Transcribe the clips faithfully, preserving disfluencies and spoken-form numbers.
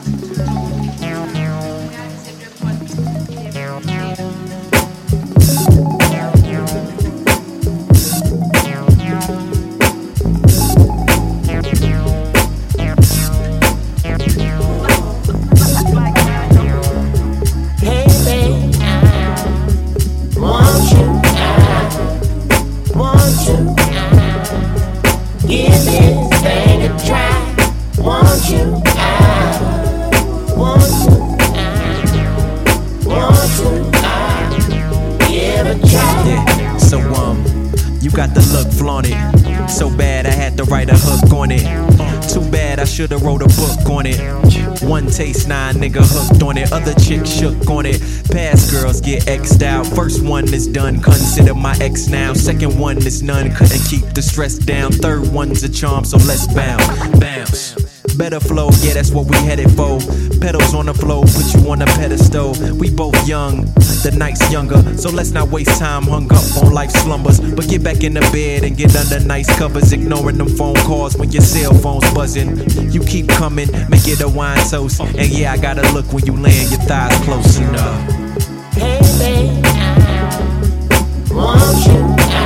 Got the look, flaunt it. So bad I had to write a hook on it. Too bad I should've wrote a book on it. One taste, nine nigga hooked on it. Other chicks shook on it. Past girls get X'd out. First one is done, consider my ex now. Second one is none, couldn't keep the stress down. Third one's a charm, so let's bounce. Bounce. Better flow, yeah, that's what we headed for. Pedals on the floor, put you on a pedestal. We both young, the night's younger, so let's not waste time hung up on life's slumbers. But get back in the bed and get under nice covers, ignoring them phone calls when your cell phone's buzzing. You keep coming, make it a wine toast. And yeah, I gotta look when you land your thighs close enough. Hey babe, I want you,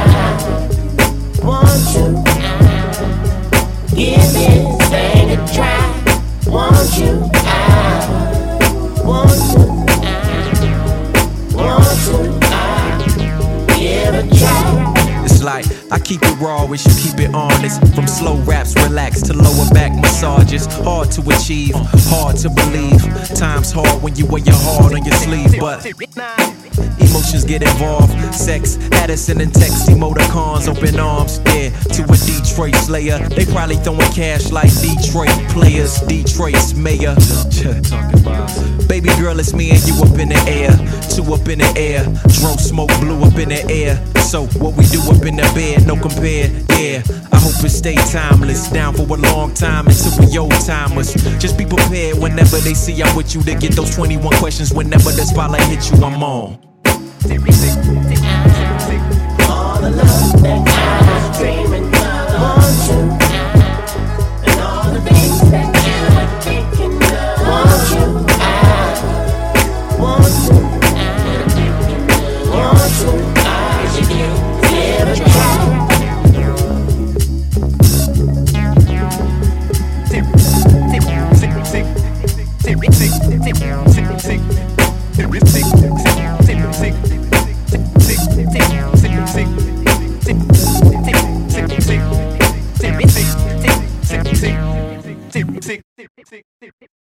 I want you. Give this thing a try. Want you, I want you, I want you, I give a try. It's like I keep it raw, wish you keep it honest. From slow raps, relax, to lower back massages. Hard to achieve, hard to believe. Time's hard when you wear your heart on your sleeve, but emotions get involved. Sex, Addison and Tex, emoticons, open arms, yeah. To a Detroit slayer, they probably throwing cash like Detroit players. Detroit's mayor. Baby girl, it's me and you up in the air. Two up in the air, drove smoke, blew up in the air. So what we do up in the bed, no compare, yeah. I hope it stay timeless, down for a long time until we old timers. Just be prepared whenever they see I'm with you to get those twenty-one questions whenever the spotlight hit you, I'm on. All the love that I was dreaming of, want you, and all the things that you were thinking of, want you, I want you, want you, I give a try. Tick, tick, tick, tick, tick, tick, tick, tick, tick, tick, tick, tick, tick.